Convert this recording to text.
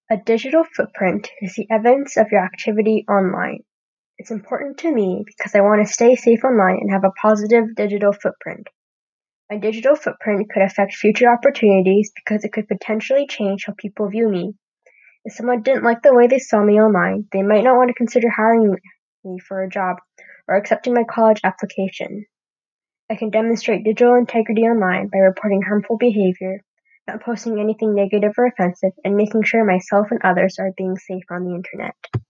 A digital footprint is the evidence of your activity online. It's important to me because I want to stay safe online and have a positive digital footprint. My digital footprint could affect future opportunities because it could potentially change how people view me. If someone didn't like the way they saw me online, they might not want to consider hiring me for a job or accepting my college application. I can demonstrate digital integrity online by reporting harmful behavior, not posting anything negative or offensive, and making sure myself and others are being safe on the internet.